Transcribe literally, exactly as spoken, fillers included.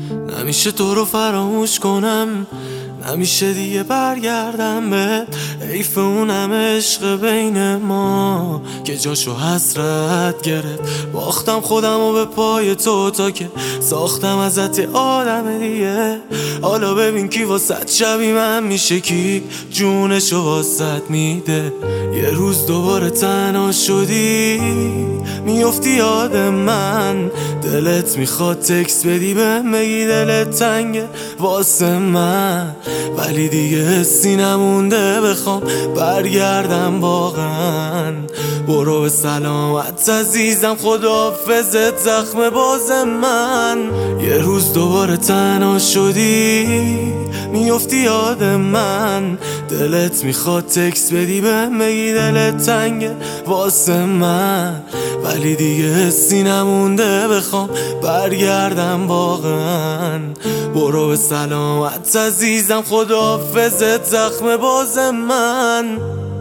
نمیشه تو رو فراموش کنم، نمیشه دیگه برگردم به حیف اونم عشق بین ما که جاشو حسرت گرفت. باختم خودم و به پای تو تا که ساختم ازت آدم دیگه. حالا ببین کی واسط شبی من میشه، کی جونشو واسط میده. یه روز دوباره تنها شدی میافتی یاد من، دلت میخواد تکس بدی بهم بگی دلت تنگه واسه من، ولی دیگه حسی نمونده بخوام برگردم واقعا. برو به سلامت عزیزم، خداحافظت زخم باز من. یه روز دوباره تنها شدی میافتی یاد من، دلت میخواد تکس بدی بهم بگی دلت تنگه واسه من، ولی دیگه حسی نمونده بخوام برگردم واقعا. برو به سلامت عزیزم، خداحافظت زخم باز من.